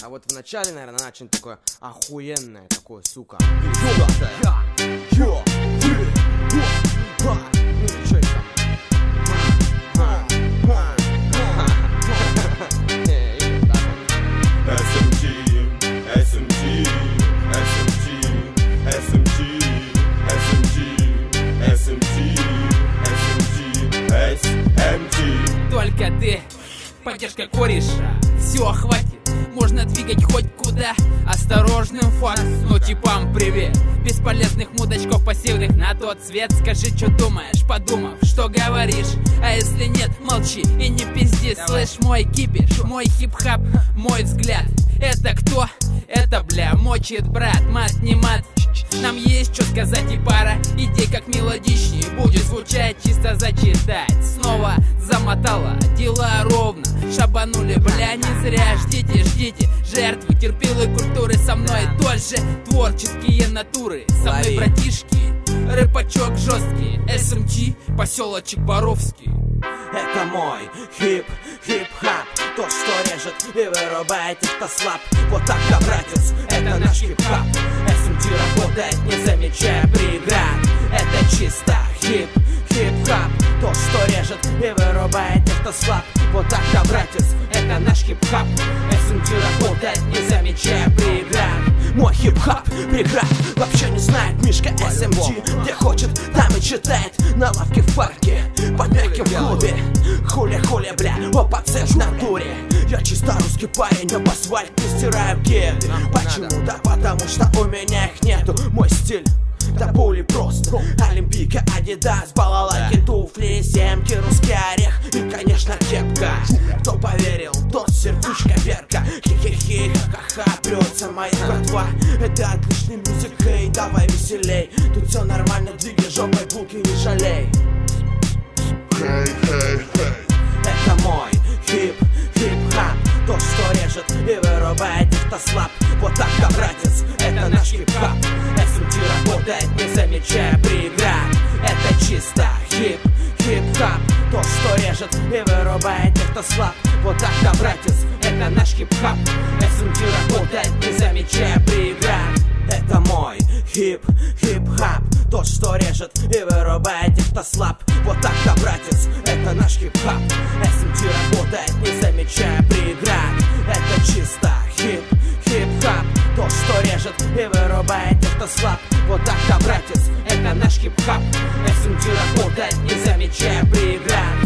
А вот в начале, наверное, начнет такое охуенное, такое, сука. Только ты, поддержка кореша, все хватит, можно двигать хоть куда. Осторожным факт, ну типам привет. Бесполезных мудачков пассивных на тот цвет. Скажи, что думаешь, подумав, что говоришь. А если нет, молчи и не пизди. Слышь, мой кипиш, мой хип-хап, мой взгляд. Это кто? Это, бля, мочит брат, мат не мат. Нам есть что сказать и пара идей, как мелодичнее будет звучать, чисто зачитать. Снова замотала, дела ровно шабанули, бля, не зря. Ждите, ждите, жертвы, терпилы культуры со мной. Тоже творческие натуры со мной, братишки. Рэпачок жесткий, SMG, поселочек Боровский. Это мой хип-хап, то, что режет и вырубает тех, кто слаб. Вот так-то, братец, это наш хип-хап. SMG работает, не замечая преград. Это чисто хип-хап, то, что режет и вырубает тех, кто слаб. Вот так-то, братец, это наш хип-хап. SMG работает, не замечая преград. Мой хип-хап преград вообще не знает Мишка SMG. Где хочет, там и читает. На лавке в парке, под мягким в клубе. Хули-хули, бля, опаце в натуре. Я чисто русский парень, об асфальт не стираю кеды. Почему? Да потому что у меня их нету. Мой стиль да пули просто. Олимпийка, Адидас, балалайки, туфли, семки, русский орех и, конечно, кепка. Кто поверил, тот сердючка перка. Хи-хи-хи, ха-ха-ха, прется моя братва. Это отличный мюзик, эй, давай веселей. Тут все нормально, двигай жопой, булки не жалей. Это мой хип-хап, то, что режет и вырубает тех, кто слаб. Вот так-то, братец, это наш хип-хап. SMG работает, не замечая преград. Это чисто хип-хап, то, что режет и вырубает тех, кто слаб. Вот так-то, братец, это наш хип-хап. SMG работает, не замечая преград. Это мой хип-хап, то, что режет и вырубает тех, кто слаб. Вот так-то, братец, это наш хип-хап. SMG работает, не замечая преград. Это чисто хип-хап, то, что режет и вырубает тех, кто слаб. Вот так-то, братец, это наш хип-хап. SMG работает, не замечая преград.